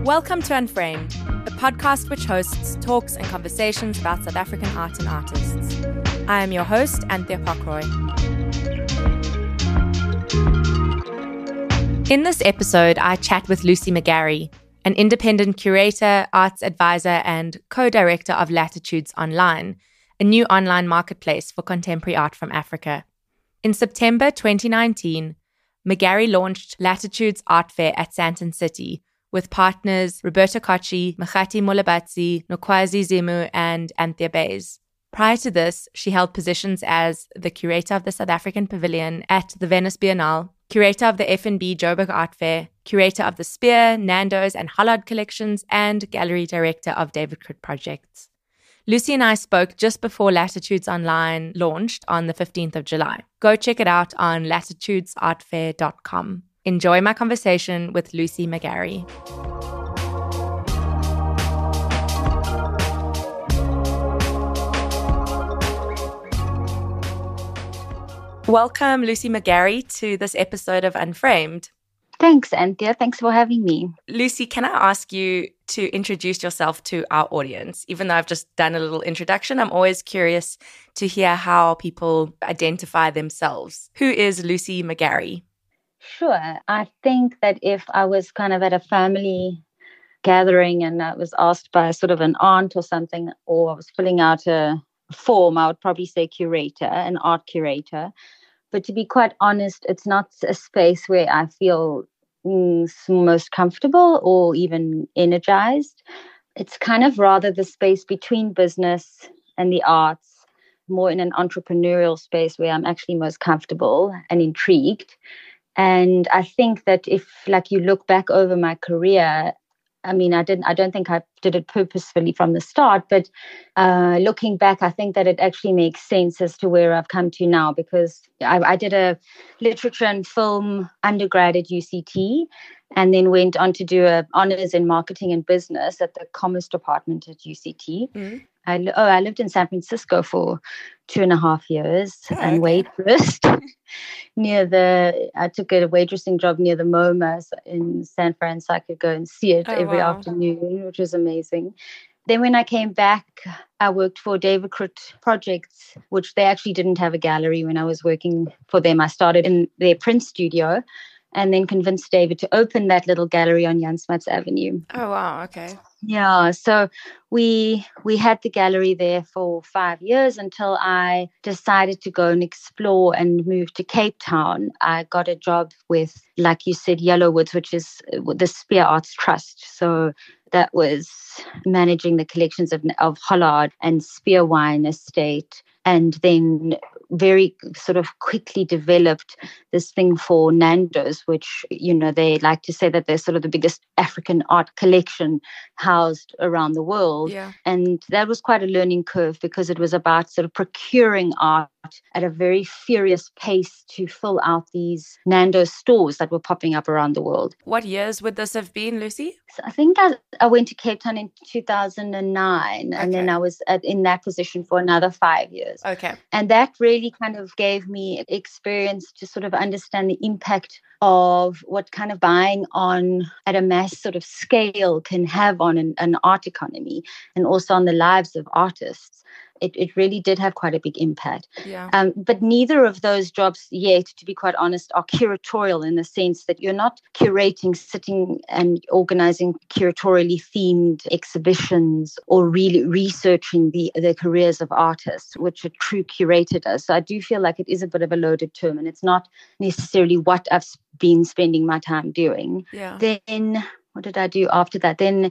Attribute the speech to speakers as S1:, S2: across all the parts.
S1: Welcome to Unframed, the podcast which hosts talks and conversations about South African art and artists. I am your host, Anthea Pockroy. In this episode, I chat with Lucy McGarry, an independent curator, arts advisor, and co-director of Latitudes Online, a new online marketplace for contemporary art from Africa. In September 2019, McGarry launched Latitudes Art Fair at Sandton City with partners Roberta Kochi, Makgati Molabatsi, Nokwazi Zemu, and Anthea Bays. Prior to this, she held positions as the curator of the South African Pavilion at the Venice Biennale, curator of the FNB Joburg Art Fair, curator of the Spear, Nando's, and Hollard collections, and gallery director of David Crit Projects. Lucy and I spoke just before Latitudes Online launched on the 15th of July. Go check it out on latitudesartfair.com. Enjoy my conversation with Lucy McGarry. Welcome, Lucy McGarry, to this episode of Unframed.
S2: Thanks, Anthea. Thanks for having me.
S1: Lucy, can I ask you to introduce yourself to our audience? Even though I've just done a little introduction, I'm always curious to hear how people identify themselves. Who is Lucy McGarry?
S2: Sure. I think that if I was kind of at a family gathering and I was asked by sort of an aunt or something, or I was filling out a form, I would probably say curator, an art curator. But to be quite honest, it's not a space where I feel most comfortable or even energized. It's kind of rather the space between business and the arts, more in an entrepreneurial space where I'm actually most comfortable and intrigued. And I think that if, like, you look back over my career, I don't think I did it purposefully from the start, but looking back, I think that it actually makes sense as to where I've come to now, because I did a literature and film undergrad at UCT and then went on to do an honors in marketing and business at the commerce department at UCT. Mm. I lived in San Francisco for 2.5 years and waitressed I took a waitressing job near the MoMA in San Fran, so I could go and see it every afternoon, which was amazing. Then when I came back, I worked for David Crit Projects, which they actually didn't have a gallery when I was working for them. I started in their print studio and then convinced David to open that little gallery on Jan Smuts Avenue.
S1: Oh, wow. Okay.
S2: Yeah, so we had the gallery there for 5 years until I decided to go and explore and move to Cape Town. I got a job with, like you said, Yellowwoods, which is the Spear Arts Trust. So that was managing the collections of Hollard and Spear Wine Estate, and then very sort of quickly developed this thing for Nando's, which, they like to say that they're sort of the biggest African art collection housed around the world. Yeah. And that was quite a learning curve because it was about sort of procuring art at a very furious pace to fill out these Nando's stores that were popping up around the world.
S1: What years would this have been, Lucy?
S2: So I think I went to Cape Town in 2009, and then I was in that position for another 5 years.
S1: Okay.
S2: And that really kind of gave me experience to sort of understand the impact of what kind of buying on at a mass sort of scale can have on an art economy and also on the lives of artists. It really did have quite a big impact.
S1: Yeah.
S2: But neither of those jobs yet, to be quite honest, are curatorial in the sense that you're not curating, sitting and organizing curatorially themed exhibitions or really researching the careers of artists, which a true curator does. So I do feel like it is a bit of a loaded term, and it's not necessarily what I've been spending my time doing.
S1: Yeah.
S2: Then what did I do after that? Then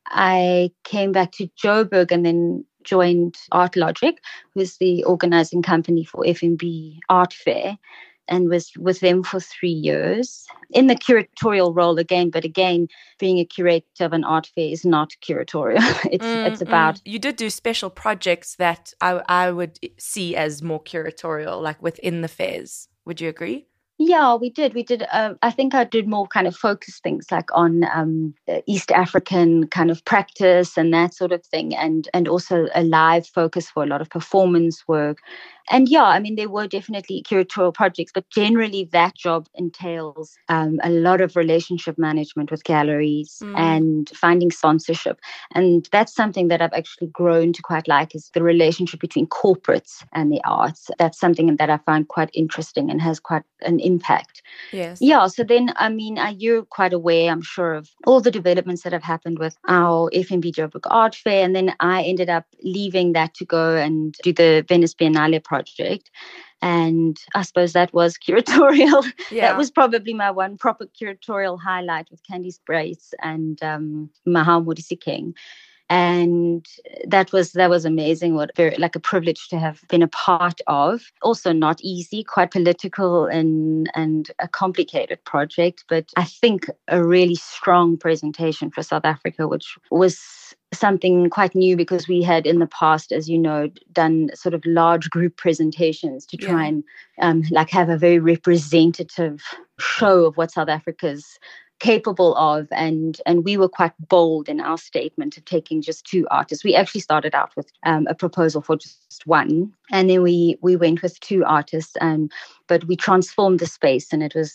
S2: I came back to Joburg and then joined Art Logic, who's the organizing company for FNB Art Fair, and was with them for 3 years in the curatorial role again. But again, being a curator of an art fair is not curatorial. It's about...
S1: You did do special projects that I would see as more curatorial, like within the fairs. Would you agree?
S2: Yeah, we did. I think I did more kind of focused things like on East African kind of practice and that sort of thing, and also a live focus for a lot of performance work. And yeah, I mean, there were definitely curatorial projects, but generally that job entails a lot of relationship management with galleries and finding sponsorship. And that's something that I've actually grown to quite like, is the relationship between corporates and the arts. That's something that I find quite interesting and has quite an impact.
S1: Yes.
S2: Yeah. So then, I mean, you're quite aware, I'm sure, of all the developments that have happened with our FNB Joburg Art Fair. And then I ended up leaving that to go and do the Venice Biennale project. And I suppose that was curatorial.
S1: Yeah.
S2: That was probably my one proper curatorial highlight, with Candice Brace and Mahao Modisikeng. And that was amazing. What very like a privilege to have been a part of. Also not easy, quite political and a complicated project, but I think a really strong presentation for South Africa, which was something quite new, because we had in the past, as you know, done sort of large group presentations to try and like have a very representative show of what South Africa's capable of, and we were quite bold in our statement of taking just 2 artists. We actually started out with a proposal for just 1, and then we went with 2 artists, but we transformed the space, and it was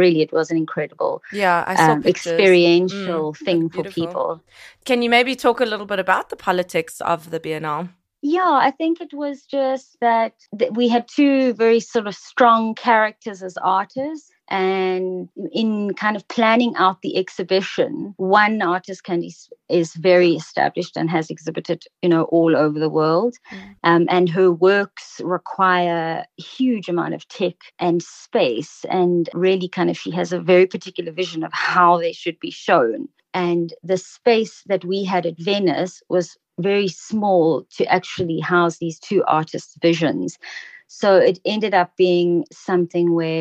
S2: an incredible
S1: I saw
S2: experiential thing for people.
S1: Can you maybe talk a little bit about the politics of the Biennale?
S2: Yeah, I think it was just that we had 2 very sort of strong characters as artists. And in kind of planning out the exhibition, one artist, Candice, is very established and has exhibited, all over the world. And her works require a huge amount of tech and space. And really kind of, she has a very particular vision of how they should be shown. And the space that we had at Venice was very small to actually house these 2 artists' visions. So it ended up being something where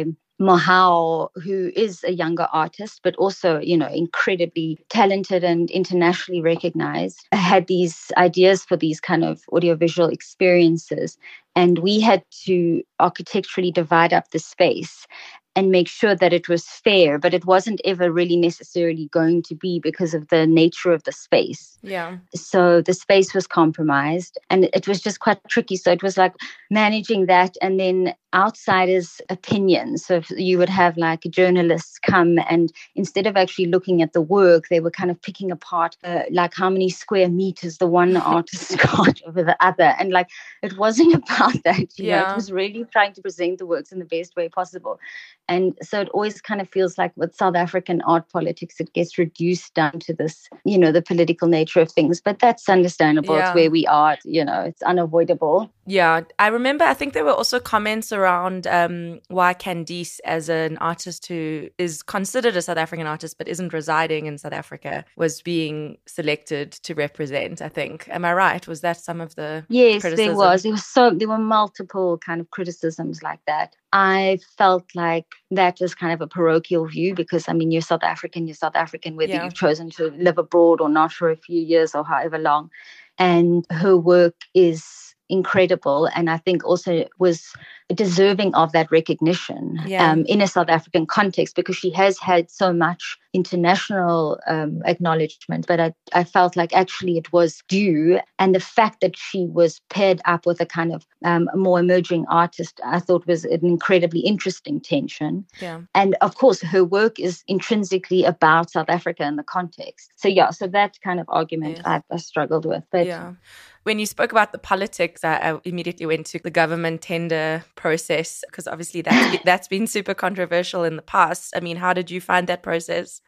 S2: Mahao, who is a younger artist, but also, incredibly talented and internationally recognized, had these ideas for these kind of audiovisual experiences. And we had to architecturally divide up the space and make sure that it was fair, but it wasn't ever really necessarily going to be, because of the nature of the space.
S1: Yeah.
S2: So the space was compromised, and it was just quite tricky. So it was like managing that, and then outsiders' opinions. So you would have like journalists come, and instead of actually looking at the work, they were kind of picking apart like how many square meters the one artist got over the other. And like, it wasn't about that, you know, it was really trying to present the works in the best way possible. And so it always kind of feels like with South African art politics, it gets reduced down to this, the political nature of things. But that's understandable. It's where we are, it's unavoidable.
S1: Yeah, I remember, I think there were also comments around why Candice, as an artist who is considered a South African artist but isn't residing in South Africa, was being selected to represent, I think. Am I right? Was that some of the criticism?
S2: There was. There were multiple kind of criticisms like that. I felt like that was kind of a parochial view, because, I mean, you're South African, whether you've chosen to live abroad or not for a few years or however long. And her work is incredible, and I think also was deserving of that recognition in a South African context, because she has had so much international acknowledgement. But I felt like actually it was due, and the fact that she was paired up with a kind of more emerging artist, I thought was an incredibly interesting tension.
S1: Yeah.
S2: And of course, her work is intrinsically about South Africa in the context. So so that kind of argument I struggled with. But
S1: when you spoke about the politics, I immediately went to the government tender process, because obviously that's been super controversial in the past. I mean, how did you find that process?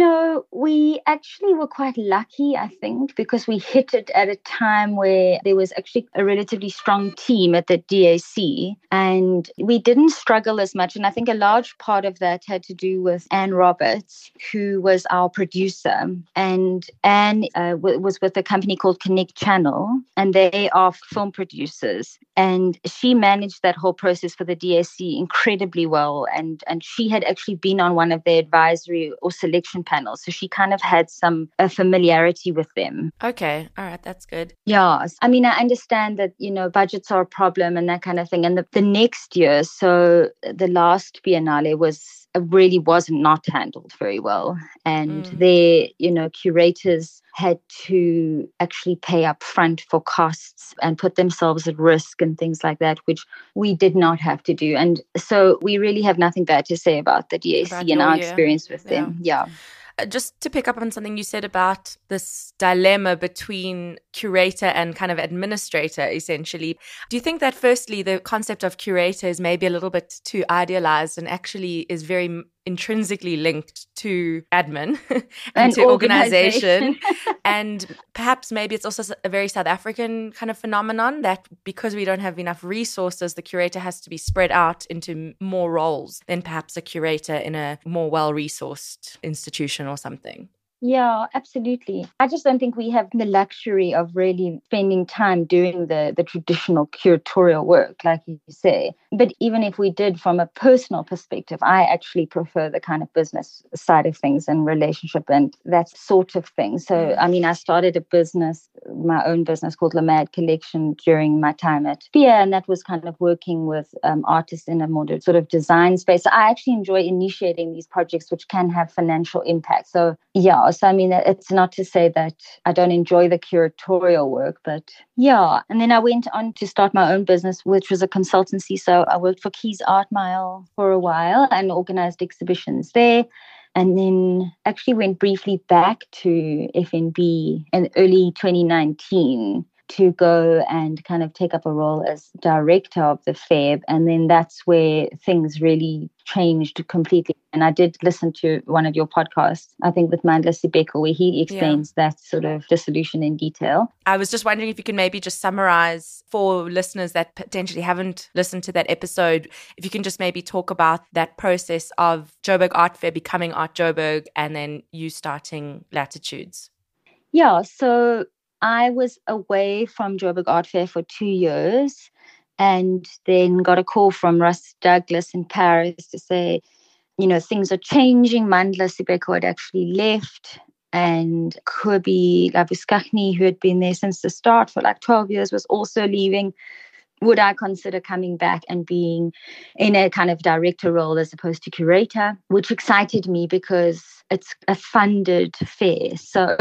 S2: We actually were quite lucky, I think, because we hit it at a time where there was actually a relatively strong team at the DAC, and we didn't struggle as much. And I think a large part of that had to do with Anne Roberts, who was our producer. And Anne was with a company called Connect Channel, and they are film producers. And she managed that whole process for the DAC incredibly well. And she had actually been on one of their advisory or selection panels. So she kind of had some familiarity with them.
S1: Okay. All right. That's good.
S2: Yeah. I mean, I understand that, budgets are a problem and that kind of thing. And the next year, so the last Biennale was really wasn't not handled very well. And their, curators had to actually pay up front for costs and put themselves at risk and things like that, which we did not have to do. And so we really have nothing bad to say about the DAC and our experience with them. Yeah.
S1: Just to pick up on something you said about this dilemma between curator and kind of administrator, essentially. Do you think that firstly, the concept of curator is maybe a little bit too idealized and actually is very intrinsically linked to admin and to organization? And perhaps maybe it's also a very South African kind of phenomenon that because we don't have enough resources, the curator has to be spread out into more roles than perhaps a curator in a more well-resourced institution or something.
S2: Yeah, absolutely. I just don't think we have the luxury of really spending time doing the traditional curatorial work, like you say. But even if we did, from a personal perspective, I actually prefer the kind of business side of things and relationship and that sort of thing. So, I mean, I started a business, my own business called Lamad Collection during my time at FIA, and that was kind of working with artists in a more sort of design space. So I actually enjoy initiating these projects which can have financial impact. So, yeah. So, I mean, it's not to say that I don't enjoy the curatorial work, but yeah. And then I went on to start my own business, which was a consultancy. So I worked for Keys Art Mile for a while and organized exhibitions there. And then actually went briefly back to FNB in early 2019 to go and kind of take up a role as director of the fair. And then that's where things really changed completely. And I did listen to one of your podcasts, I think with Mandla Sibeko, where he explains that sort of dissolution in detail.
S1: I was just wondering if you can maybe just summarize for listeners that potentially haven't listened to that episode, if you can just maybe talk about that process of Joburg Art Fair becoming Art Joburg and then you starting Latitudes.
S2: Yeah, so I was away from Joburg Art Fair for 2 years and then got a call from Russ Douglas in Paris to say, things are changing. Mandla Sibeko had actually left and Kobie Labuskaghni, who had been there since the start for like 12 years, was also leaving. Would I consider coming back and being in a kind of director role as opposed to curator, which excited me because it's a funded fair. So,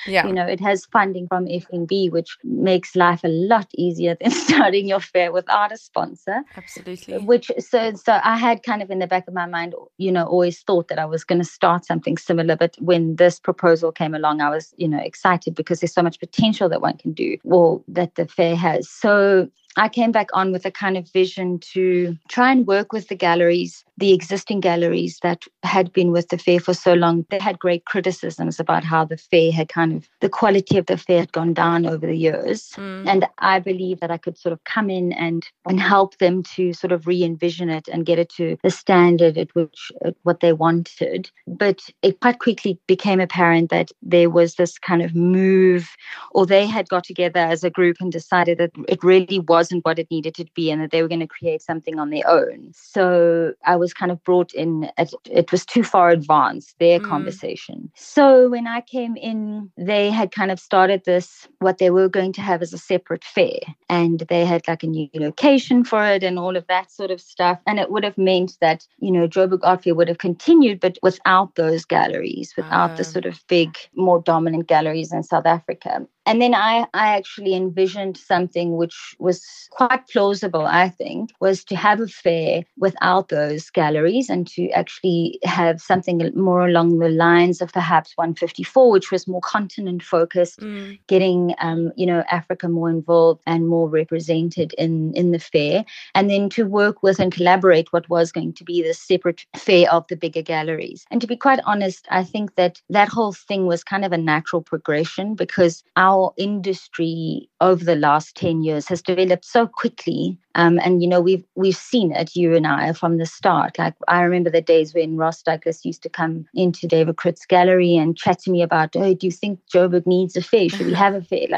S2: it has funding from FNB, which makes life a lot easier than starting your fair without a sponsor.
S1: Absolutely.
S2: So I had kind of in the back of my mind, always thought that I was going to start something similar. But when this proposal came along, I was, excited because there's so much potential that one can do or that the fair has. So I came back on with a kind of vision to try and work with the galleries, the existing galleries that had been with the fair for so long. They had great criticisms about how the fair had the quality of the fair had gone down over the years. And I believe that I could sort of come in and help them to sort of re-envision it and get it to the standard at which what they wanted. But it quite quickly became apparent that there was this kind of move, or they had got together as a group and decided that it really wasn't what it needed to be and that they were going to create something on their own. So I was kind of brought in, it was too far advanced, their conversation. So when I came in, they had kind of started this, what they were going to have as a separate fair. And they had like a new location for it and all of that sort of stuff. And it would have meant that, Joburg Art Fair would have continued, but without those galleries, without the sort of big, more dominant galleries in South Africa. And then I actually envisioned something which was quite plausible, I think, was to have a fair without those galleries and to actually have something more along the lines of perhaps 154, which was more continent focused, getting, Africa more involved and more represented in the fair. And then to work with and collaborate what was going to be the separate fair of the bigger galleries. And to be quite honest, I think that whole thing was kind of a natural progression because our industry over the last 10 years has developed so quickly. And, we've seen it, you and I, from the start. Like, I remember the days when Ross Douglas used to come into David Critt's gallery and chat to me about, oh, do you think Joburg needs a fair? Should we have a fair?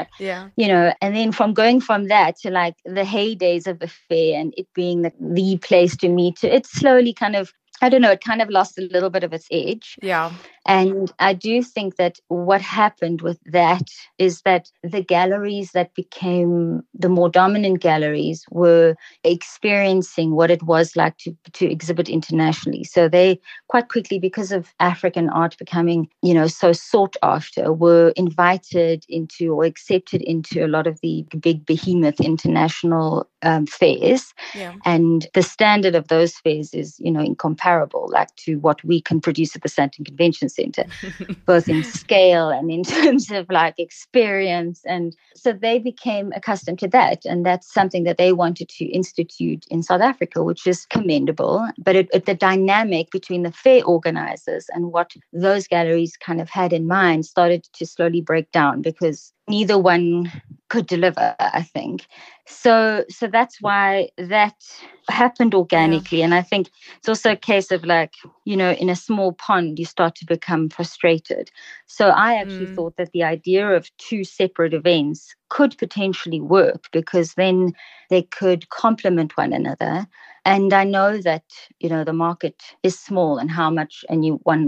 S2: And then from going from that to like the heydays of the fair and it being the place to meet, it slowly kind of I don't know, it kind of lost a little bit of its edge.
S1: Yeah.
S2: And I do think that what happened with that is that the galleries that became the more dominant galleries were experiencing what it was like to exhibit internationally. So they quite quickly, because of African art becoming, so sought after, were invited into or accepted into a lot of the big behemoth international fairs.
S1: Yeah.
S2: And the standard of those fairs is, incomparable, like to what we can produce at the Sandton Convention Center, both in scale and in terms of like experience. And so they became accustomed to that. And that's something that they wanted to institute in South Africa, which is commendable. But the dynamic between the fair organizers and what those galleries kind of had in mind started to slowly break down, because neither one could deliver, I think. So that's why that happened organically. Yeah. And I think it's also a case of like, in a small pond, you start to become frustrated. So I actually thought that the idea of two separate events could potentially work, because then they could complement one another. And I know that, the market is small, and how much, and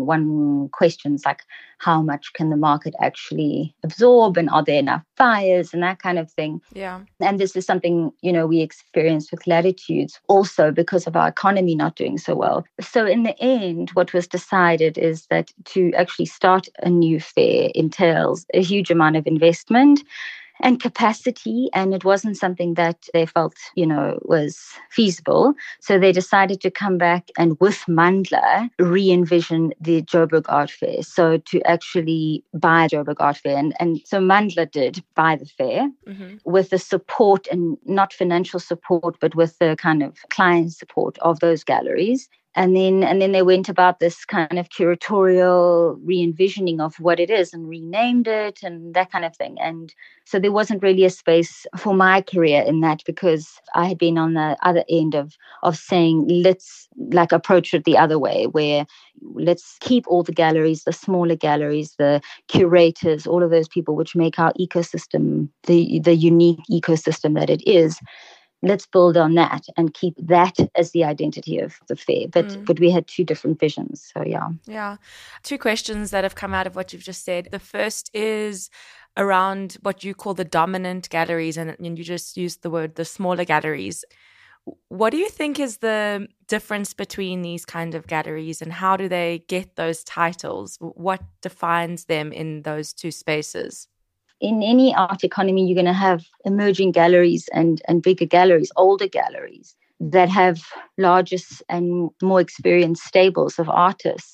S2: one questions like, how much can the market actually absorb, and are there enough buyers, and that kind of thing.
S1: Yeah.
S2: And this is something, we experienced with Latitudes also, because of our economy not doing so well. So in the end, what was decided is that to actually start a new fair entails a huge amount of investment and capacity, and it wasn't something that they felt, was feasible. So they decided to come back and, with Mandla, re-envision the Joburg Art Fair. So to actually buy Joburg Art Fair. And so Mandla did buy the fair with the support, and not financial support, but with the kind of client support of those galleries. And then they went about this kind of curatorial re-envisioning of what it is, and renamed it and that kind of thing. And so there wasn't really a space for my career in that, because I had been on the other end of saying, let's like approach it the other way, where let's keep all the galleries, the smaller galleries, the curators, all of those people which make our ecosystem, the unique ecosystem that it is. Let's build on that and keep that as the identity of the fair. But we had two different visions. So, yeah.
S1: Yeah. Two questions that have come out of what you've just said. The first is around what you call the dominant galleries, and you just used the word the smaller galleries. What do you think is the difference between these kind of galleries, and how do they get those titles? What defines them in those two spaces?
S2: In any art economy, you're going to have emerging galleries and bigger galleries, older galleries that have larger and more experienced stables of artists,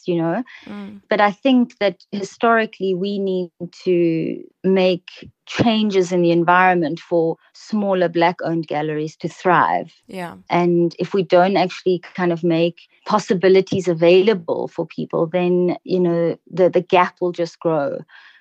S2: But I think that historically we need to make changes in the environment for smaller Black-owned galleries to thrive.
S1: Yeah.
S2: And if we don't actually kind of make possibilities available for people, then, the gap will just grow.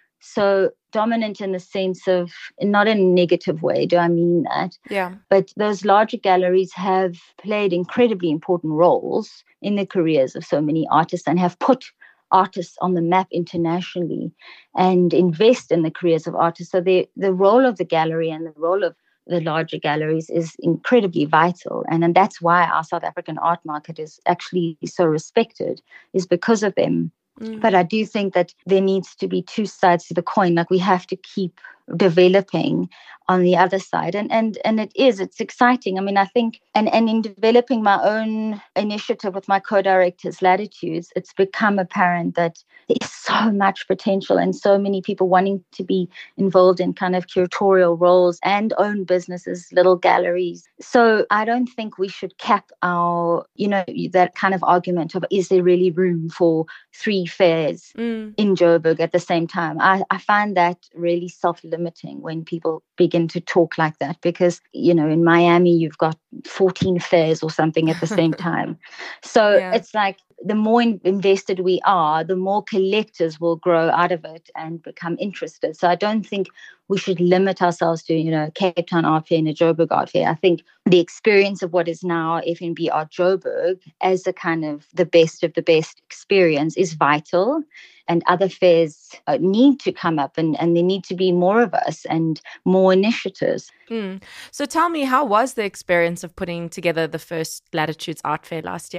S2: So dominant in the sense of, not in a negative way, do I mean that?
S1: Yeah.
S2: But those larger galleries have played incredibly important roles in the careers of so many artists, and have put artists on the map internationally and invest in the careers of artists. So the role of the gallery and the role of the larger galleries is incredibly vital. And that's why our South African art market is actually so respected, is because of them. But I do think that there needs to be two sides to the coin. Like, we have to keep developing on the other side. And it's exciting. I mean, I think, and in developing my own initiative with my co-directors, Latitudes, it's become apparent that there's so much potential and so many people wanting to be involved in kind of curatorial roles and own businesses, little galleries. So I don't think we should cap our, that kind of argument of, is there really room for 3 fairs in Joburg at the same time? I find that really self-limiting when people begin to talk like that, because, in Miami, you've got 14 fairs or something at the same time. So It's like, the more invested we are, the more collectors will grow out of it and become interested. So I don't think we should limit ourselves to, Cape Town Art Fair and a Joburg Art Fair. I think the experience of what is now FNB Art Joburg as a kind of the best of the best experience is vital. And other fairs need to come up, and there need to be more of us and more initiatives.
S1: So tell me, how was the experience of putting together the first Latitudes Art Fair last year?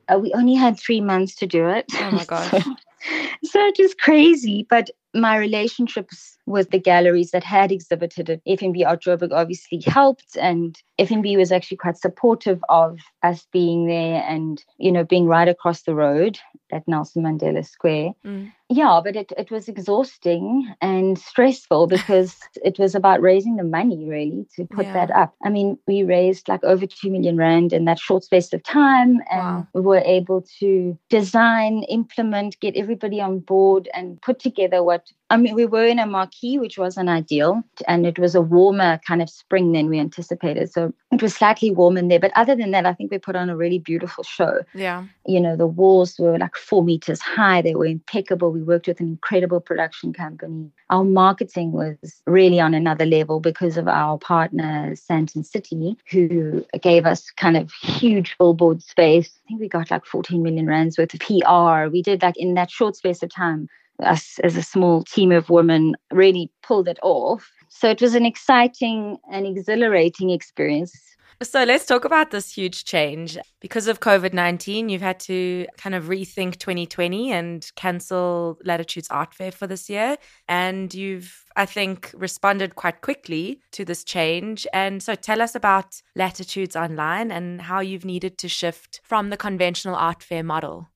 S2: We only had 3 months to do it.
S1: Oh my gosh.
S2: So it was crazy. But my relationships with the galleries that had exhibited at FNB Art Joburg obviously helped. And FNB was actually quite supportive of us being there and, being right across the road at Nelson Mandela Square. Yeah, but it was exhausting and stressful because it was about raising the money, really, to put that up. I mean, we raised like over 2 million rand in that short space of time, and we were able to design, implement, get everybody on board and put together we were in a marquee, which wasn't ideal, and it was a warmer kind of spring than we anticipated. So it was slightly warm in there. But other than that, I think we put on a really beautiful show.
S1: Yeah.
S2: The walls were like 4 meters high. They were impeccable. We worked with an incredible production company. Our marketing was really on another level because of our partner, Sandton City, who gave us kind of huge billboard space. I think we got like 14 million rands worth of PR. We did like in that short space of time. Us as a small team of women really pulled it off. So it was an exciting and exhilarating experience.
S1: So let's talk about this huge change. Because of COVID-19, you've had to kind of rethink 2020 and cancel Latitude's Art Fair for this year. And you've, I think, responded quite quickly to this change. And so tell us about Latitudes Online and how you've needed to shift from the conventional art fair model.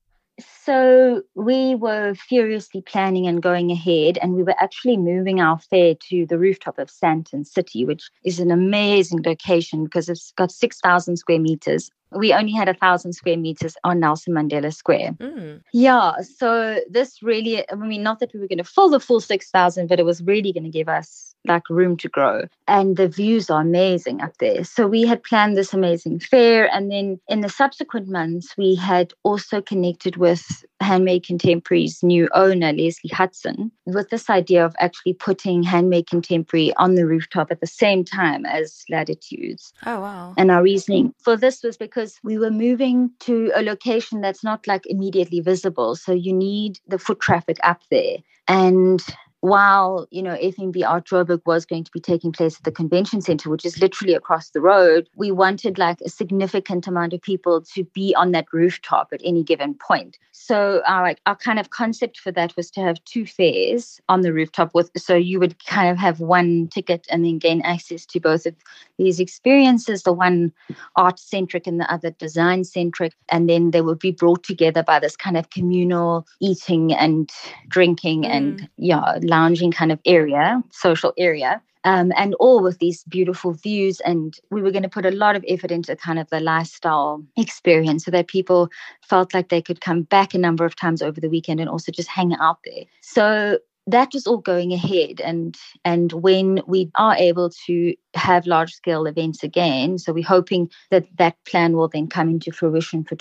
S2: So we were furiously planning and going ahead, and we were actually moving our fair to the rooftop of Sandton City, which is an amazing location because it's got 6,000 square meters. We only had 1,000 square meters on Nelson Mandela Square. Yeah, so this really, not that we were going to fill the full 6,000, but it was really going to give us like room to grow. And the views are amazing up there. So we had planned this amazing fair. And then in the subsequent months, we had also connected with Handmade Contemporary's new owner, Leslie Hudson, with this idea of actually putting Handmade Contemporary on the rooftop at the same time as Latitudes.
S1: Oh, wow.
S2: And our reasoning for this was because we were moving to a location that's not like immediately visible. So you need the foot traffic up there. And while, FNB Art Joburg was going to be taking place at the convention center, which is literally across the road, we wanted like a significant amount of people to be on that rooftop at any given point. So our kind of concept for that was to have 2 fairs on the rooftop so you would kind of have one ticket and then gain access to both of these experiences, the one art-centric and the other design-centric. And then they would be brought together by this kind of communal eating and drinking and lounging kind of area, social area. And all with these beautiful views. And we were going to put a lot of effort into kind of the lifestyle experience so that people felt like they could come back a number of times over the weekend and also just hang out there. So that was all going ahead. And when we are able to have large-scale events again, so we're hoping that plan will then come into fruition for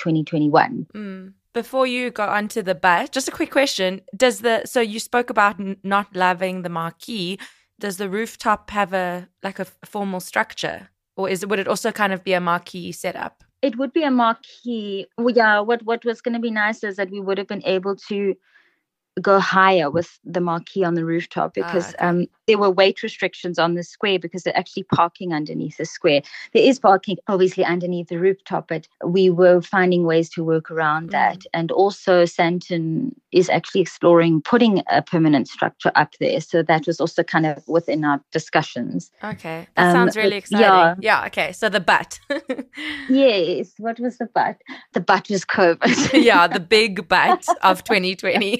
S2: 2021.
S1: Before you go on to the but, just a quick question. So you spoke about not loving the marquee. Does the rooftop have a formal structure, or would it also kind of be a marquee setup?
S2: It would be a marquee. Yeah, what was going to be nice is that we would have been able to go higher with the marquee on the rooftop because there were weight restrictions on the square because they're actually parking underneath the square. There is parking obviously underneath the rooftop, but we were finding ways to work around that. And also Sandton is actually exploring putting a permanent structure up there. So that was also kind of within our discussions.
S1: Okay. That sounds really exciting. Yeah. Okay. So the but.
S2: Yes. What was the but? The but was COVID.
S1: Yeah. The big but of 2020.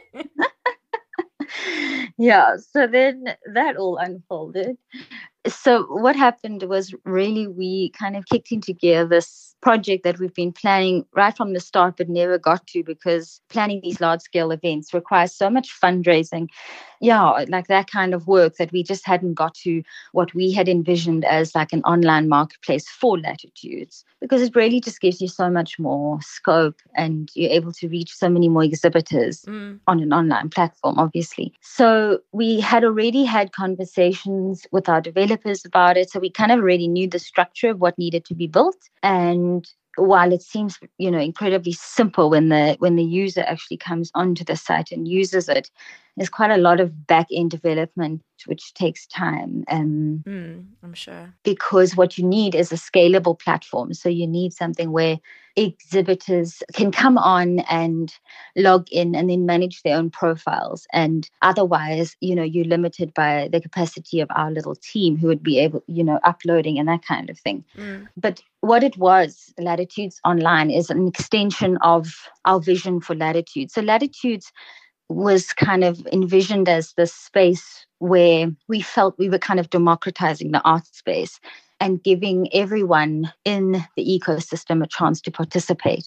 S2: Yeah, so then that all unfolded. So what happened was really we kind of kicked into gear this project that we've been planning right from the start but never got to because planning these large-scale events requires so much fundraising. Yeah, like that kind of work that we just hadn't got to what we had envisioned as like an online marketplace for Latitudes because it really just gives you so much more scope and you're able to reach so many more exhibitors on an online platform, obviously. So we had already had conversations with our developers about it. So we kind of already knew the structure of what needed to be built. And while it seems, incredibly simple when the user actually comes onto the site and uses it, there's quite a lot of back-end development, which takes time.
S1: I'm sure.
S2: Because what you need is a scalable platform. So you need something where exhibitors can come on and log in and then manage their own profiles. And otherwise, you're limited by the capacity of our little team who would be able, uploading and that kind of thing. But what it was, Latitudes Online, is an extension of our vision for Latitude. So Latitudes was kind of envisioned as this space where we felt we were kind of democratizing the art space and giving everyone in the ecosystem a chance to participate.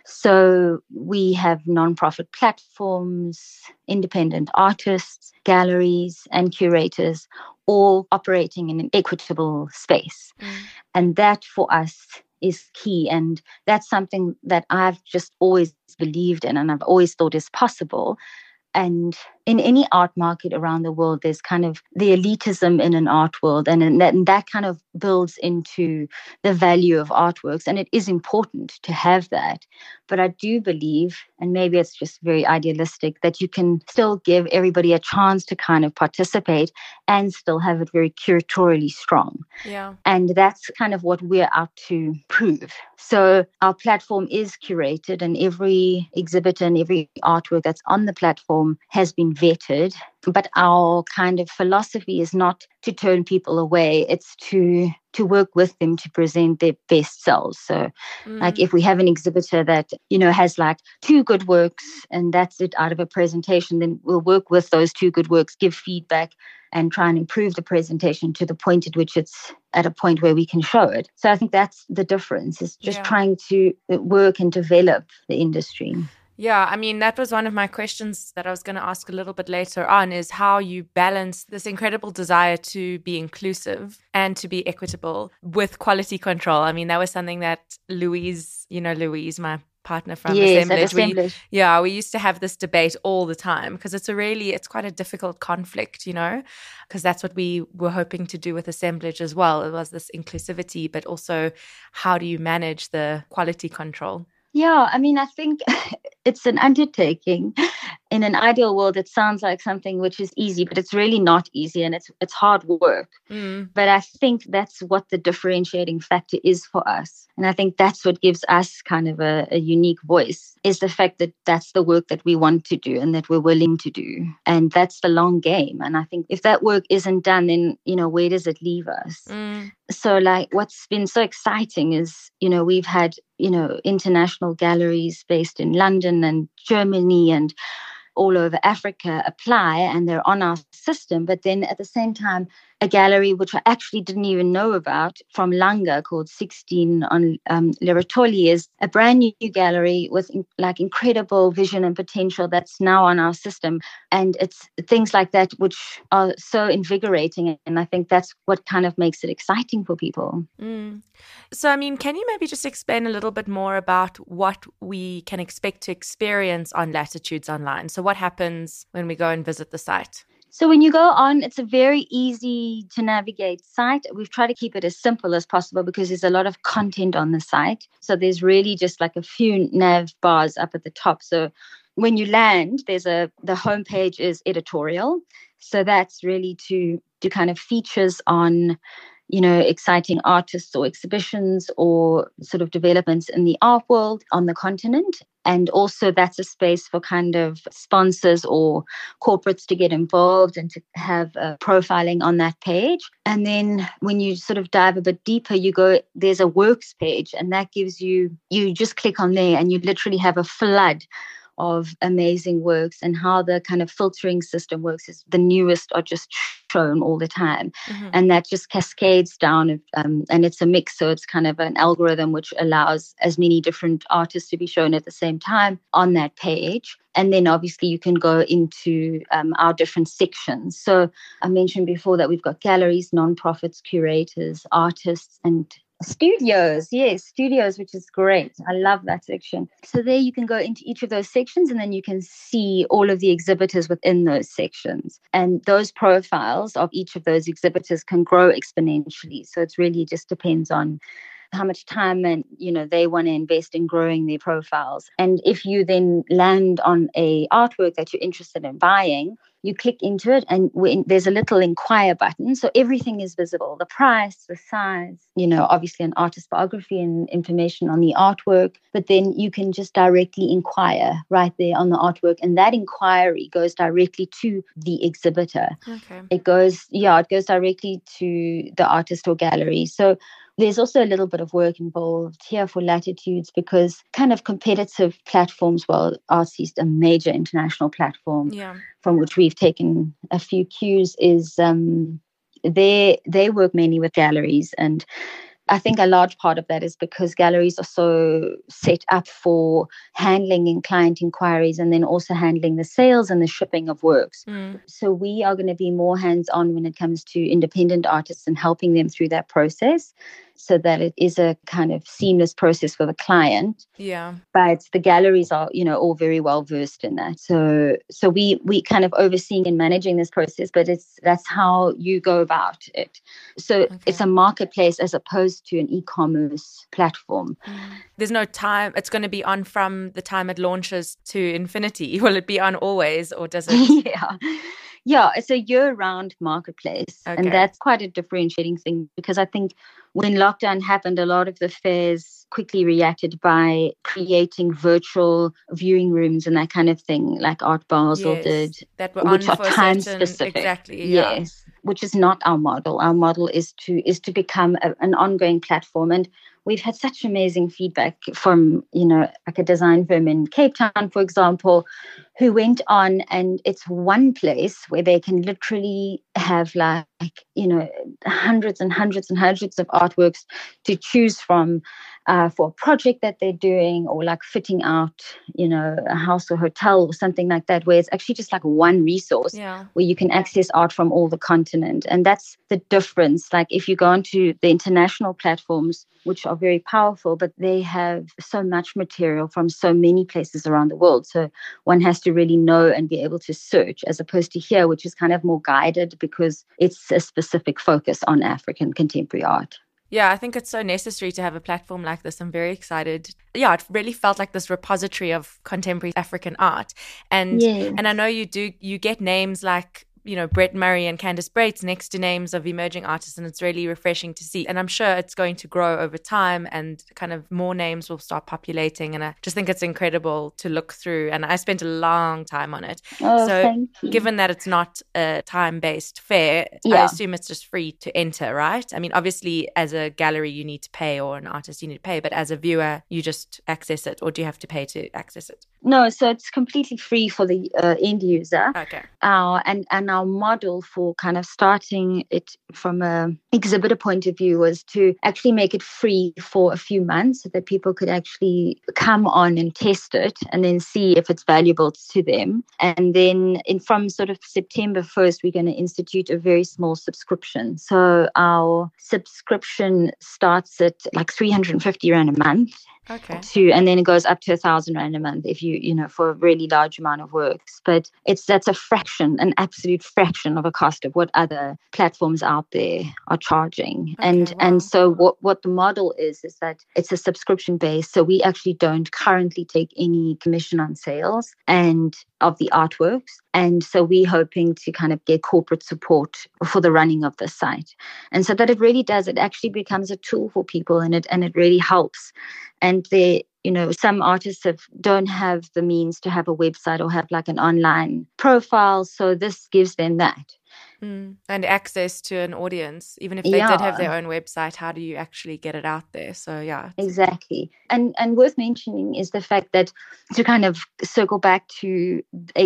S2: So we have nonprofit platforms, independent artists, galleries, and curators all operating in an equitable space. And that for us is key. And that's something that I've just always believed in and I've always thought is possible. And in any art market around the world, there's kind of the elitism in an art world, and that kind of builds into the value of artworks. And it is important to have that. But I do believe, and maybe it's just very idealistic, that you can still give everybody a chance to kind of participate and still have it very curatorially strong.
S1: Yeah.
S2: And that's kind of what we're out to prove. So our platform is curated, and every exhibitor and every artwork that's on the platform has been vetted. But our kind of philosophy is not to turn people away. It's to work with them to present their best selves. So like if we have an exhibitor that, has like 2 good works and that's it out of a presentation, then we'll work with those 2 good works, give feedback and try and improve the presentation to the point at which it's at a point where we can show it. So I think that's the difference, is just trying to work and develop the industry.
S1: Yeah, I mean, that was one of my questions that I was going to ask a little bit later on, is how you balance this incredible desire to be inclusive and to be equitable with quality control. I mean, that was something that Louise, my partner from Assemblage. We used to have this debate all the time because it's quite a difficult conflict, because that's what we were hoping to do with Assemblage as well. It was this inclusivity, but also how do you manage the quality control?
S2: Yeah, I mean, I think it's an undertaking. In an ideal world, it sounds like something which is easy, but it's really not easy, and it's hard work. But I think that's what the differentiating factor is for us. And I think that's what gives us kind of a unique voice, is the fact that that's the work that we want to do and that we're willing to do. And that's the long game. And I think if that work isn't done, then, where does it leave us? So like what's been so exciting is, we've had, international galleries based in London and Germany and all over Africa apply, and they're on our system. But then at the same time, a gallery which I actually didn't even know about from Langa called 16 on Le Rotoli is a brand new gallery with incredible vision and potential that's now on our system. And it's things like that which are so invigorating. And I think that's what kind of makes it exciting for people.
S1: So, I mean, can you maybe just explain a little bit more about what we can expect to experience on Latitudes Online? So what happens when we go and visit the site?
S2: So when you go on, it's a very easy to navigate site. We've tried to keep it as simple as possible because there's a lot of content on the site. So there's really just like a few nav bars up at the top. So when you land, the homepage is editorial. So that's really to kind of features on, exciting artists or exhibitions or sort of developments in the art world on the continent. And also that's a space for kind of sponsors or corporates to get involved and to have profiling on that page. And then when you sort of dive a bit deeper, there's a works page, and that gives you just click on there and you literally have a flood of amazing works. And how the kind of filtering system works is the newest are just shown all the time. And that just cascades down and it's a mix. So it's kind of an algorithm which allows as many different artists to be shown at the same time on that page. And then obviously you can go into our different sections. So I mentioned before that we've got galleries, nonprofits, curators, artists, and studios, which is great. I love that section. So there you can go into each of those sections, and then you can see all of the exhibitors within those sections. And those profiles of each of those exhibitors can grow exponentially. So it's really just depends on how much time and they want to invest in growing their profiles. And if you then land on a artwork that you're interested in buying, You click into it and there's a little inquire button. So everything is visible, the price, the size, obviously an artist biography and information on the artwork. But then you can just directly inquire right there on the artwork. And that inquiry goes directly to the exhibitor.
S1: Okay.
S2: It goes directly to the artist or gallery. So there's also a little bit of work involved here for Latitudes because kind of competitive platforms, well, Artsy, a major international platform from which we've taken a few cues, is they work mainly with galleries. And I think a large part of that is because galleries are so set up for handling in client inquiries and then also handling the sales and the shipping of works. So we are going to be more hands-on when it comes to independent artists and helping them through that process so that it is a kind of seamless process for the client.
S1: Yeah.
S2: But the galleries are, all very well versed in that. So we kind of overseeing and managing this process, but that's how you go about it. So It's a marketplace as opposed to an e-commerce platform.
S1: There's no time. It's going to be on from the time it launches to infinity. Will it be on always, or does it?
S2: Yeah, it's a year-round marketplace.
S1: Okay.
S2: And that's quite a differentiating thing because I think when lockdown happened, a lot of the fairs quickly reacted by creating virtual viewing rooms and that kind of thing, like Art Basel did,
S1: that were
S2: which
S1: on
S2: are
S1: for
S2: time
S1: certain,
S2: specific.
S1: Exactly.
S2: Yes, which is not our model. Our model is to become an ongoing platform. And we've had such amazing feedback from, like a design firm in Cape Town, for example, who went on, and it's one place where they can literally have hundreds and hundreds and hundreds of artworks to choose from for a project that they're doing, or like fitting out, a house or hotel or something like that, where it's actually just like one resource where you can access art from all the continent. And that's the difference. Like if you go onto the international platforms, which are very powerful, but they have so much material from so many places around the world. So one has to really know and be able to search, as opposed to here, which is kind of more guided because it's a specific focus on African contemporary art.
S1: Yeah, I think it's so necessary to have a platform like this. I'm very excited. Yeah, it really felt like this repository of contemporary African art. And I know you get names like, Brett Murray and Candice Braitz next to names of emerging artists, and it's really refreshing to see. And I'm sure it's going to grow over time and kind of more names will start populating. And I just think it's incredible to look through. And I spent a long time on it.
S2: Thank you.
S1: Given that it's not a time-based fair, I assume it's just free to enter, right? I mean, obviously, as a gallery, you need to pay, or an artist, you need to pay. But as a viewer, you just access it, or do you have to pay to access it?
S2: No, so it's completely free for the end user.
S1: Okay.
S2: And our model for kind of starting it from an exhibitor point of view was to actually make it free for a few months so that people could actually come on and test it and then see if it's valuable to them. And then from sort of September 1st, we're going to institute a very small subscription. So our subscription starts at like 350 Rand a month.
S1: Okay.
S2: And then it goes up to 1,000 Rand a month if you for a really large amount of works. But that's a fraction, an absolute fraction of a cost of what other platforms out there are charging.
S1: Okay,
S2: And so what the model is that it's a subscription base. So we actually don't currently take any commission on sales and of the artworks. And so we're hoping to kind of get corporate support for the running of the site. And so that it actually becomes a tool for people, and it really helps. And some artists don't have the means to have a website or have like an online profile. So this gives them that.
S1: And access to an audience. Even if they did have their own website, how do you actually get it out there? So, yeah.
S2: Exactly. And worth mentioning is the fact that, to kind of circle back to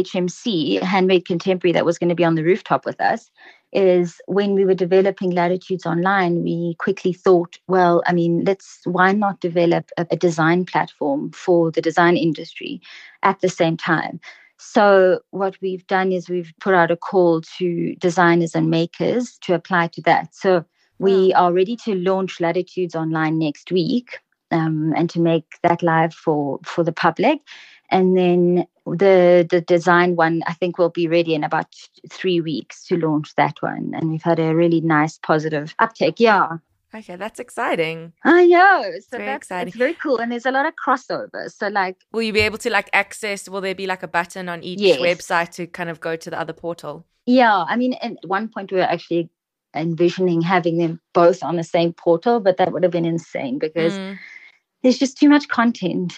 S2: HMC, Handmade Contemporary, that was going to be on the rooftop with us, is when we were developing Latitudes Online, we quickly thought, well, I mean, why not develop a design platform for the design industry at the same time? So what we've done is we've put out a call to designers and makers to apply to that. So we are ready to launch Latitudes Online next week, and to make that live for the public. And then the design one, I think, will be ready in about 3 weeks to launch that one. And we've had a really nice, positive uptake. Yeah.
S1: Okay, that's exciting.
S2: I know.
S1: It's
S2: So
S1: very
S2: it's
S1: exciting.
S2: very cool. And there's a lot of crossover. So like,
S1: Will you be able to like access, will there be like a button on each
S2: yes.
S1: website to kind of go to the other portal?
S2: Yeah. I mean, at one point we were actually envisioning having them both on the same portal, but that would have been insane because there's just too much content.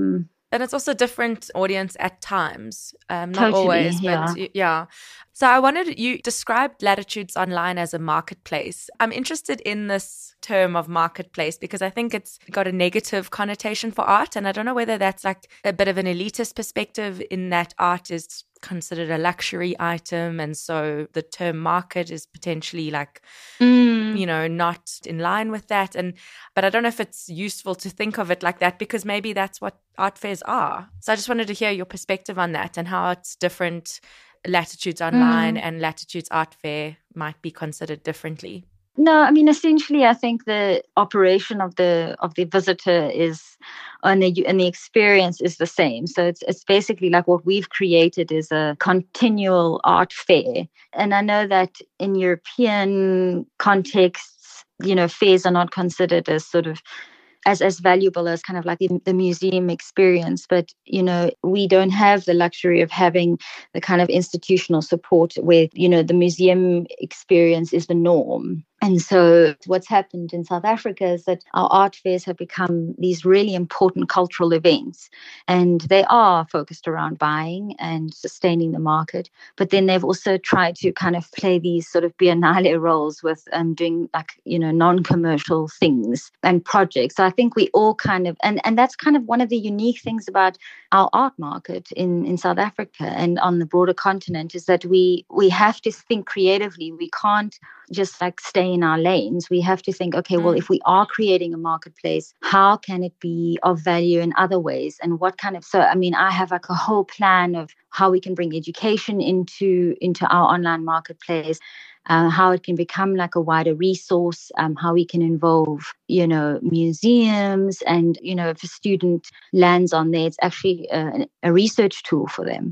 S1: And it's also a different audience at times. Not
S2: Totally,
S1: always,
S2: yeah.
S1: but yeah. So I wanted, you described Latitudes Online as a marketplace. I'm interested in this term of marketplace because I think it's got a negative connotation for art. And I don't know whether that's like a bit of an elitist perspective in that art is considered a luxury item. And so the term market is potentially like, you know, not in line with that. But I don't know if it's useful to think of it like that because maybe that's what art fairs are. So I just wanted to hear your perspective on that and how it's different. Latitudes Online and Latitudes Art Fair might be considered differently.
S2: No, I mean, essentially, I think the operation of the visitor is and the experience is the same. So it's basically like what we've created is a continual art fair. And I know that in European contexts, you know, fairs are not considered as sort of as valuable as kind of like the museum experience. But, you know, we don't have the luxury of having the kind of institutional support where, you know, the museum experience is the norm. And so what's happened in South Africa is that our art fairs have become these really important cultural events. And they are focused around buying and sustaining the market. But then they've also tried to kind of play these sort of biennale roles with doing like, you know, non-commercial things and projects. So I think we all kind of, and that's kind of one of the unique things about our art market in South Africa and on the broader continent is that we have to think creatively. We can't just like stay in our lanes. We have to think, okay, well, if we are creating a marketplace, how can it be of value in other ways? And what kind of, so, I mean, I have like a whole plan of how we can bring education into our online marketplace, how it can become like a wider resource, how we can involve, you know, museums. And, you know, if a student lands on there, it's actually a research tool for them.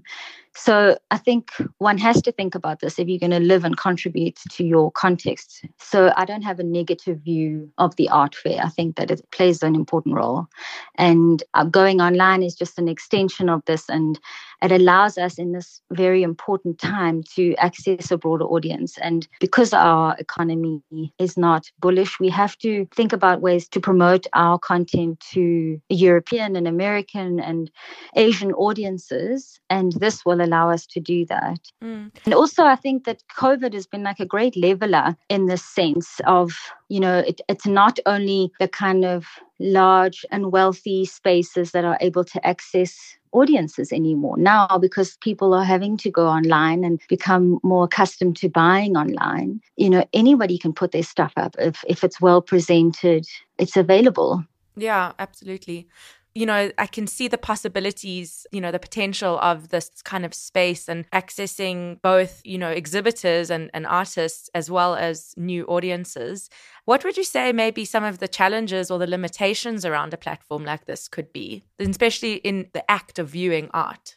S2: So I think one has to think about this if you're going to live and contribute to your context. So I don't have a negative view of the art fair. I think that it plays an important role. And going online is just an extension of this. And it allows us in this very important time to access a broader audience. And because our economy is not bullish, we have to think about ways to promote our content to European and American and Asian audiences. And this will allow us to do that. And also, I think that COVID has been like a great leveler in the sense of, you know, it's not only the kind of large and wealthy spaces that are able to access audiences anymore now because people are having to go online and become more accustomed to buying online. You know, anybody can put their stuff up. If it's well presented, it's available.
S1: Yeah, absolutely. You know, I can see the possibilities, you know, the potential of this kind of space and accessing both, you know, exhibitors and artists as well as new audiences. What would you say maybe some of the challenges or the limitations around a platform like this could be, especially in the act of viewing art?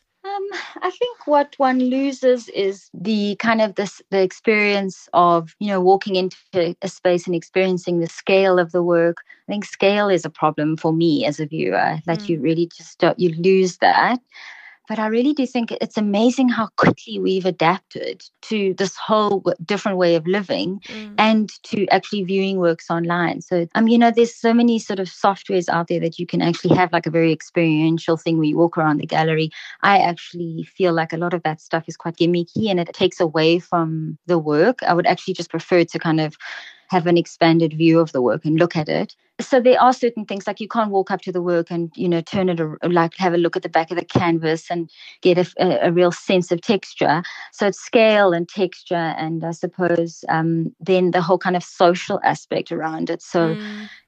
S2: I think what one loses is the kind of the experience of, you know, walking into a space and experiencing the scale of the work. I think scale is a problem for me as a viewer, that you really just you lose that. But I really do think it's amazing how quickly we've adapted to this whole different way of living and to actually viewing works online. So, you know, there's so many sort of softwares out there that you can actually have like a very experiential thing where you walk around the gallery. I actually feel like a lot of that stuff is quite gimmicky and it takes away from the work. I would actually just prefer to kind of have an expanded view of the work and look at it. So there are certain things like you can't walk up to the work and, you know, turn it, like have a look at the back of the canvas and get a real sense of texture. So it's scale and texture and I suppose then the whole kind of social aspect around it. So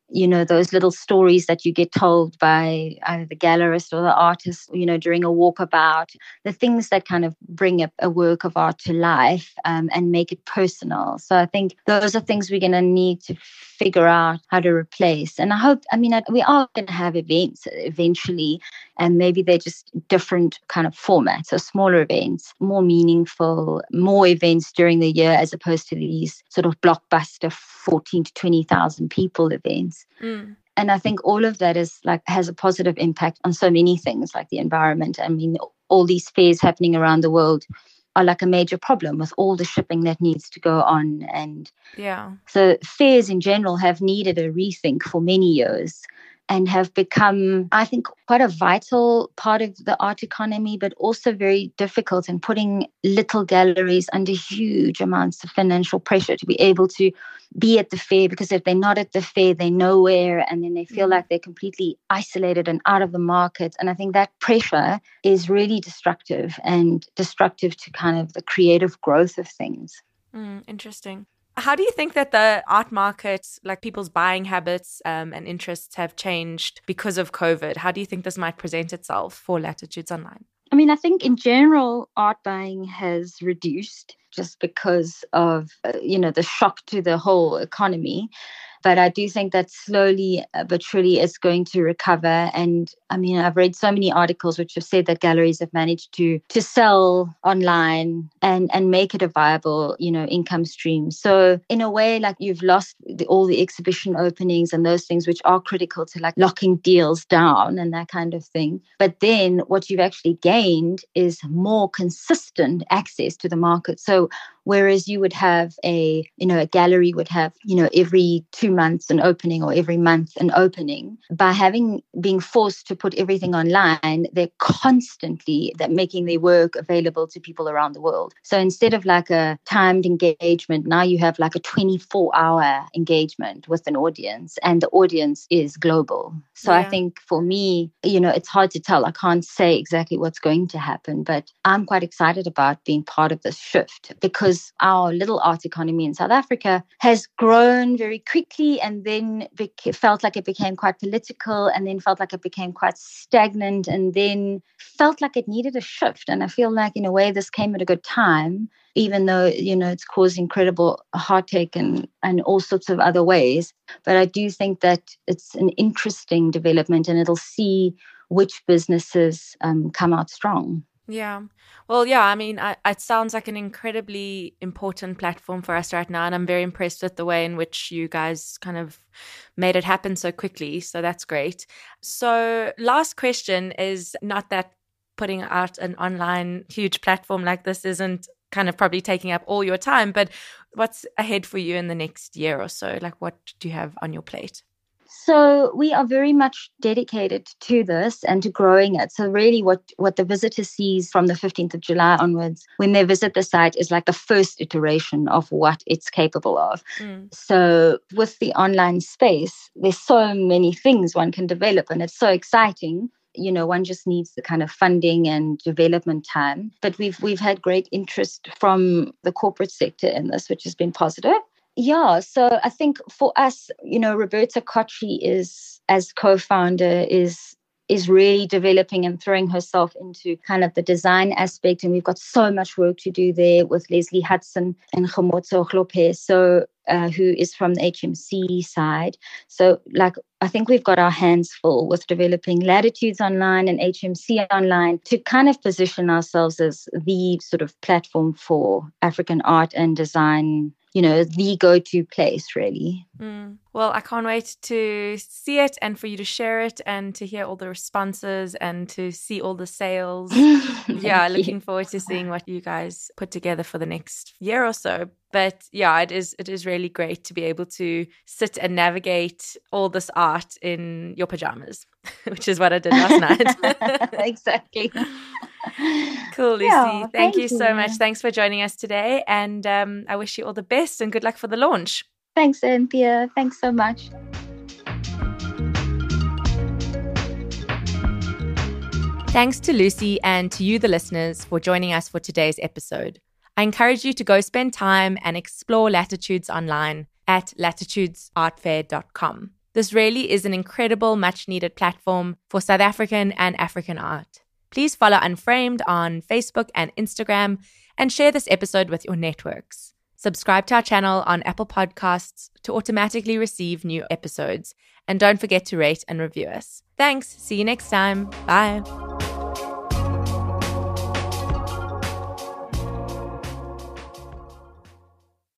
S2: those little stories that you get told by either the gallerist or the artist, during a walkabout, the things that kind of bring a work of art to life and make it personal. So I think those are things we're going to need to figure out how to replace. And we are going to have events eventually, and maybe they're just different kind of formats, so smaller events, more meaningful, more events during the year as opposed to these sort of blockbuster 14 to 20,000 people events.
S1: Mm.
S2: And I think all of that has a positive impact on so many things like the environment. I mean, all these fairs happening around the world are like a major problem with all the shipping that needs to go on. And so fairs in general have needed a rethink for many years and have become, I think, quite a vital part of the art economy, but also very difficult in putting little galleries under huge amounts of financial pressure to be able to be at the fair, because if they're not at the fair, they're nowhere, and then they feel like they're completely isolated and out of the market. And I think that pressure is really destructive to kind of the creative growth of things.
S1: Interesting. How do you think that the art market, like people's buying habits and interests have changed because of COVID? How do you think this might present itself for Latitudes Online?
S2: I mean, I think in general, art buying has reduced just because of, the shock to the whole economy. But I do think that slowly but surely it's going to recover. And I mean, I've read so many articles which have said that galleries have managed to sell online and make it a viable, income stream. So in a way, like you've lost all the exhibition openings and those things which are critical to like locking deals down and that kind of thing. But then what you've actually gained is more consistent access to the market. So whereas you would have a gallery would have, every 2 months an opening or every month an opening, by being forced to put everything online, they're constantly making their work available to people around the world. So instead of like a timed engagement, now you have like a 24-hour engagement with an audience, and the audience is global. So I think for me, it's hard to tell. I can't say exactly what's going to happen, but I'm quite excited about being part of this shift, because our little art economy in South Africa has grown very quickly, and then felt like it became quite political, and then felt like it became quite stagnant, and then felt like it needed a shift. And I feel like in a way this came at a good time, even though, it's caused incredible heartache and all sorts of other ways. But I do think that it's an interesting development, and it'll see which businesses come out strong.
S1: Yeah. Well, yeah, I mean, it sounds like an incredibly important platform for us right now. And I'm very impressed with the way in which you guys kind of made it happen so quickly. So that's great. So last question is, not that putting out an online huge platform like this isn't kind of probably taking up all your time, but what's ahead for you in the next year or so? Like, what do you have on your plate?
S2: So we are very much dedicated to this and to growing it. So really what the visitor sees from the 15th of July onwards, when they visit the site, is like the first iteration of what it's capable of. So with the online space, there's so many things one can develop, and it's so exciting. One just needs the kind of funding and development time. But we've had great interest from the corporate sector in this, which has been positive. Yeah, so I think for us, Roberta Cotri as co-founder is really developing and throwing herself into kind of the design aspect. And we've got so much work to do there with Leslie Hudson and Khomotso Hlophe, who is from the HMC side. So I think we've got our hands full with developing Latitudes Online and HMC Online to kind of position ourselves as the sort of platform for African art and design, the go-to place, really.
S1: Well, I can't wait to see it and for you to share it and to hear all the responses and to see all the sales. Yeah, looking forward to seeing what you guys put together for the next year or so. But yeah, it is really great to be able to sit and navigate all this art in your pajamas, which is what I did last night.
S2: Exactly.
S1: Cool, Lucy. Yeah, thank you so much. Thanks for joining us today. And I wish you all the best and good luck for the launch.
S2: Thanks, Anthea. Thanks so much.
S1: Thanks to Lucy and to you, the listeners, for joining us for today's episode. I encourage you to go spend time and explore Latitudes online at latitudesartfair.com. This really is an incredible, much-needed platform for South African and African art. Please follow Unframed on Facebook and Instagram and share this episode with your networks. Subscribe to our channel on Apple Podcasts to automatically receive new episodes. And don't forget to rate and review us. Thanks. See you next time. Bye.